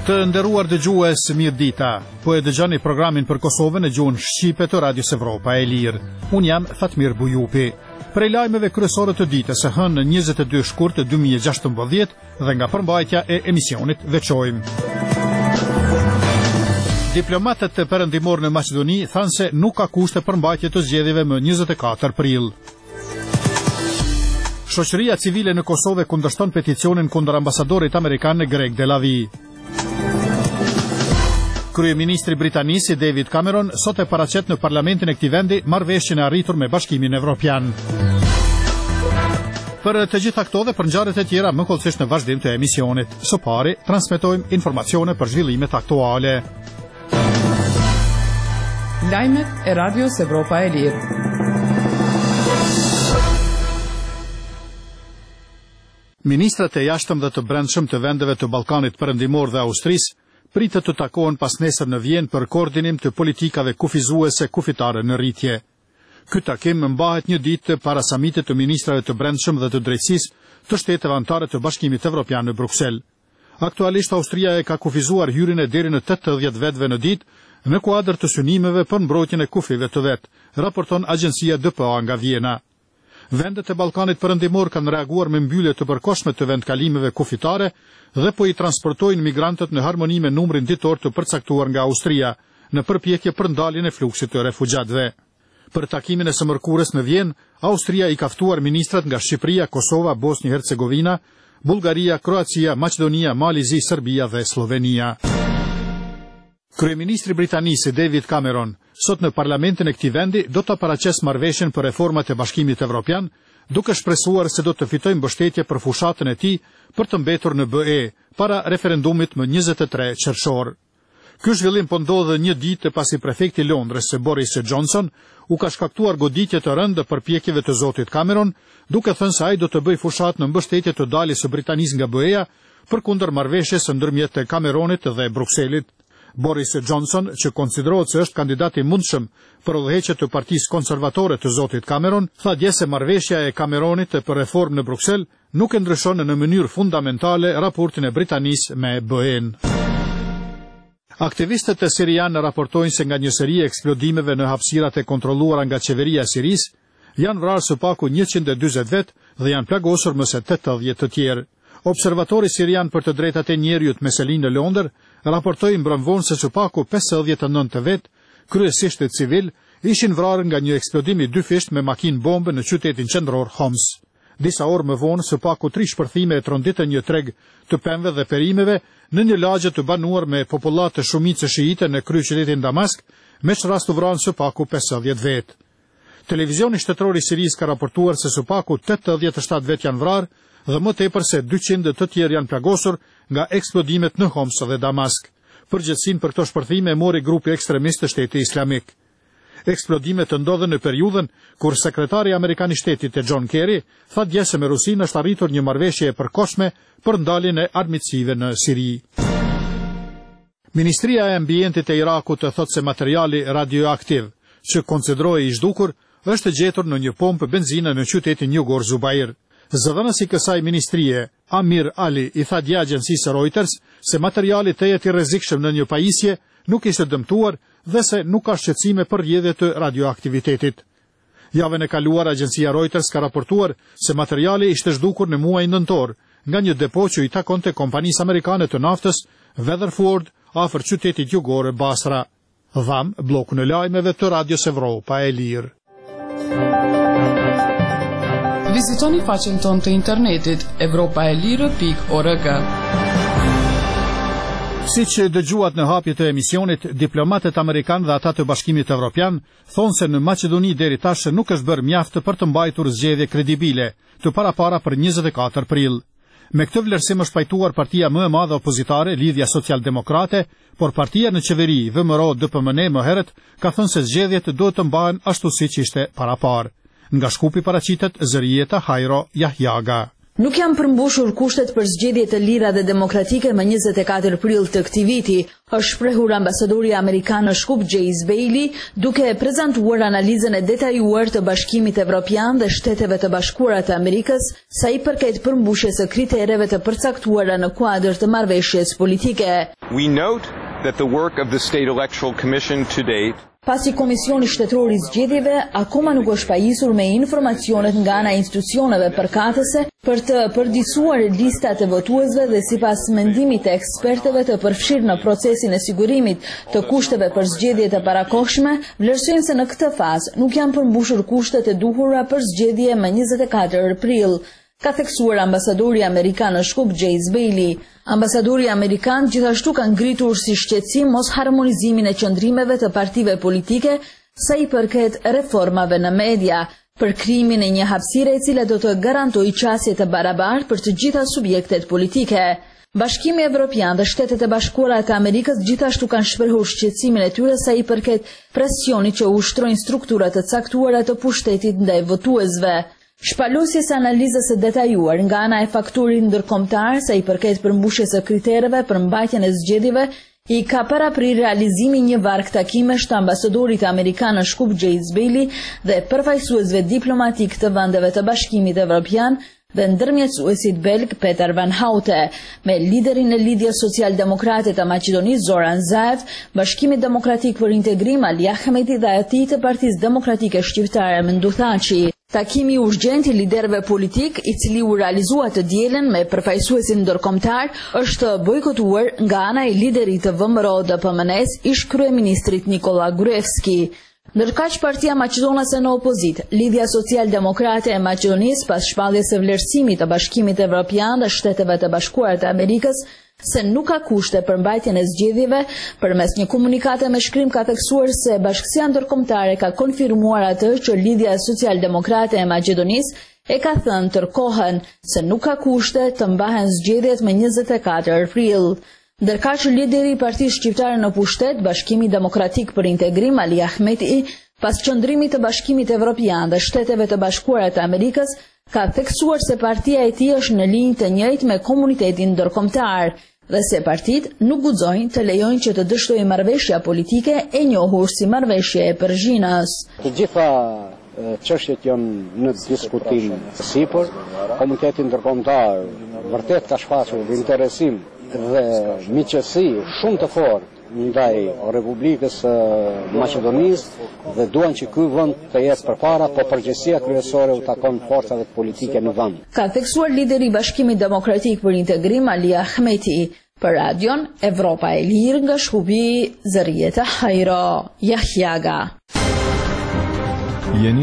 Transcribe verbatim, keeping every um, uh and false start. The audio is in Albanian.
Të nderuar dëgjues, mirëdita. Po e dëgjoni programin për Kosovën në gjuhën shqipe të Radios Evropa e Lirë. Unë jam Fatmir Bujupi. Prej lajmeve kryesore të ditës së hënë njëzet e dy shkurt dy mijë e gjashtëmbëdhjetë dhe nga përmbajtja e emisionit veçojmë. Diplomatët e perëndimor në Maqedoni thanë se nuk ka kushte për mbajtje të zgjedhjeve më njëzet e katër prill. Shoqëria civile në Kosovë kundërshton peticionin kundër ambasadorit amerikan Greg Delavi. Kryeministri britanisë David Cameron sot e paraqet në parlamentin e këtij vendi marrëveshjen e arritur me Bashkimin Evropian. Për të gjitha këto dhe për ngjarjet e tjera më kollësisht në vazhdim të emisionit. Së pari transmetojmë informacione për zhvillimet aktuale. Lajmet e Radios Evropa e Lirë. Ministrat e jashtëm dhe të brendshëm të vendeve të Ballkanit Perëndimor dhe Austrisë pritet të takohen pas nesër në Vjenë për koordinim të politikave kufizuese kufitare në rritje. Ky takim mbahet një ditë para samitit të ministrave të brendshëm dhe të drejtësisë të shteteve anëtare të Bashkimit Evropian në Bruksel. Aktualisht Austria e ka kufizuar hyrjen e deri në tetëdhjetë vetëve në ditë në kuadër të synimeve për mbrojtjen e kufive të vet, raporton agjencia D P A nga Vjena. Vendet e Ballkanit Perëndimor kanë reaguar me mbyllje të përkohshme të vendkalimeve kufitare dhe po i transportojnë migrantët në harmoni me numrin ditor të përcaktuar nga Austria, në përpjekje për ndaljen e fluksit të refugjatëve. Për takimin e së mërkurës në Vjenë, Austria i ka ftuar ministrat nga Shqipëria, Kosova, Bosnjë Hercegovina, Bullgaria, Kroacia, Maqedonia, Malizi, Serbia dhe Slovenia. Kryeministri britanisë David Cameron sot në parlamentin e këtij vendi do të paraqesë marrëveshjen për reformat e Bashkimit Evropian, duke shpresuar se do të fitojë mbështetje për fushatën e tij për të mbetur në B E para referendumit më njëzet e tre qershor. Ky zhvillim po ndodh një ditë pasi prefekti i Londrës Boris Johnson u ka shkaktuar goditje të rëndë përpjekjeve të zotit Cameron, duke thënë se ai do të bëjë fushat në mbështetje të daljes së Britanisë nga B E-ja përkundër marrëveshjes së ndërmjet të Cameronit dhe Brukselit. Boris Johnson, që konsiderohet se është kandidat i mundshëm për udhëheqje të Partisë Konservatore të zotit Cameron, tha dje se marrëveshja e Cameronit për reformë në Bruksel nuk e ndryshon në mënyrë fundamentale raportin e Britanisë me B E-n. Aktivistët e sirianë raportojnë se nga një seri e eksplodimeve në hapësirat e kontrolluara nga qeveria e Sirisë, janë vrarë së paku njëqind e dyzet vet dhe janë plagosur më se tetëdhjetë të tjerë. Observatori sirian për të drejtat e njerëzit me selin në Londër raportoi mbrëmvonë se së paku pesëdhjetë e nëntë vet, kryesisht të civil, ishin vrarë nga një eksplodim i dy fisht me makinë bombe në qytetin qendror Homs. Disa orë më vonë, së paku tri shpërthime e tronditën një treg të pemëve dhe perimeve në një lagje të banuar me popullat të shumicë shiite në kryeqytetin Damask, me çrast u vranë së paku pesëdhjetë vet. Televizioni shtetëror i Sirisë ka raportuar se së paku tetëdhjetë e shtatë vet janë vrarë dhe më tepër se dyqind të tjerë janë plagosur nga eksplodimet në Homs dhe Damask. Përgjegjësinë për këto shpërthime e mori grupi ekstremist të Shtetit Islamik. Eksplodimet të ndodhen në periudhën kur sekretari amerikan i shtetit John Kerry tha dje se me Rusinë është arritur një marrëveshje e përkohshme për ndaljen e armiqësive në Siri. Ministria e Ambientit e Irakut thotë se materiali radioaktiv që konsiderohej i zhdukur është gjetur në një pompë benzine në qytetin Jugor Zubair. Zëdhënësi kësaj ministrie, Amir Ali, i tha dje agjencisë Reuters se materiali tejet i rrezikshëm në një pajisje nuk ishte dëmtuar dhe se nuk ka shqetësime për rrjedhje të radioaktivitetit. Javën e kaluar agjencia Reuters ka raportuar se materiali ishte zhdukur në muajin nëntor nga një depo që i takonte kompanisë amerikane të naftës Weatherford afër qytetit jugor Basra. Dham blokun e lajmeve të Radios Evropa e Lirë. Vizitoni faqen tonë të internetit evropaelire pikë org. Si që dëgjuat në hapje të emisionit, diplomatët amerikan dhe ata të Bashkimit Evropian thonë se në Maqedoni deri tash nuk është bërë mjaft për të mbajtur zgjedhje kredibile, të parapara për njëzet e katër prill. Me këtë vlerësim është pajtuar partia më e madhe opozitare, Lidhja Social-Demokrate, por partia në qeveri, V M R O D P M N më herët, ka thënë se zgjedhjet duhet të mbahen ashtu siç ishte parapar. Nga Shkupi paraqitet Zërijeta Hajro Jahjaga. Nuk janë përmbushur kushtet për zgjedhje të lira dhe demokratike më njëzet e katër prill të këtij viti, është shprehur ambasadori amerikan në Shkup Jace Bailey, duke prezantuar analizën e detajuar të Bashkimit Evropian dhe Shteteve të Bashkuara të Amerikës sa i përket përmbushjes së kritereve të përcaktuara në kuadër të marrëveshjes politike. We note that the work of the State Electoral Commission to date Pasi Komisioni Shtetëror i Zgjedhjeve akoma nuk është pajisur me informacionet nga ana e institucioneve përkatëse për të përdisuar listat e votuesve dhe sipas mendimit të ekspertëve të përfshirë në procesin e sigurimit të kushteve për zgjedhjet e parakohshme, vlerësojnë se në këtë fazë nuk janë përmbushur kushtet e duhura për zgjedhje më njëzet e katër prill. Ka theksuar ambasadori amerikan në Shkup Jace Bailey. Ambasadori amerikan gjithashtu ka ngritur si shqetësim mos harmonizimin e qëndrimeve të partive politike sa i përket reformave në media, për krimin e një hapësire e cila do të garantojë qasje të barabartë për të gjitha subjektet politike. Bashkimi Evropian dhe Shtetet e Bashkuara të Amerikës gjithashtu kanë shprehur shqetësimin e tyre sa i përket presionit që ushtrojnë strukturat të caktuara të pushtetit ndaj votuesve. Shpalosjes së analizës së detajuar nga ana e faktorit ndërkombëtar sa i përket përmbushjes së kritereve për mbajtjen e zgjedhjeve i ka paraprir realizimi një varg takimesh të ambasadorit amerikan në Shkup Jace Bailey dhe përfaqësuesve diplomatik të vendeve të Bashkimit Evropian dhe ndërmjetësuesit belg Peter Van Houte, me liderin e lidhjes social-demokrate të Maqedonisë Zoran Zaev, Bashkimi Demokratik për Integrim Ali Ahmeti dhe ati të Partisë Demokratike Shqiptare Mendu Thaçi. Takimi urgjent i liderëve politik, i cili u realizua të dielën me përfaqësuesin ndërkombëtar, është bojkotuar nga ana e liderit të V M R O D P M N S, ish kryeministrit Nikola Gruevski. Ndërkaq Partia Maqedonase në opozit, Lidhja Social-Demokrate e Maqedonisë, pas shpalljes së vlerësimit të Bashkimit Evropian dhe Shteteve të Bashkuara të Amerikës se nuk ka kushte për mbajtjen e zgjedhjeve, përmes një komunikate me shkrim ka theksuar se Bashkësia Ndërkombëtare ka konfirmuar atë që Lidhja Social-Demokrate e Maqedonisë e ka thënë tërkohën se nuk ka kushte të mbahen zgjedhjet më njëzet e katër prill. Ndërkaq lideri i Partisë Shqiptare në pushtet, Bashkimi Demokratik për Integrim Ali Ahmeti, pas qëndrimit të Bashkimit Evropian dhe Shteteve të Bashkuara të Amerikës, ka theksuar se partia e tij është në linjë të njëjtë me komunitetin ndërkombëtar dhe se partit nuk guxojnë të lejojnë që të dështojë marrëveshja politike e njohur si marrëveshje e Përzhinës. Të gjitha çështjet janë në diskutim të sipër, komuniteti ndërkombëtar vërtet ka shfaqur interesim dhe miqësi shumë të fortë ndaj Republikës së Maqedonisë dhe duan që ky vend të jetë përpara, po përgjegjësia kryesore u takon forcave politike në vend. Ka theksuar lideri i Bashkimit Demokratik për Integrim Ali Ahmeti. Për radion Evropa e Lirë nga Shkupi, Zërieta Hajro, Jahjaga.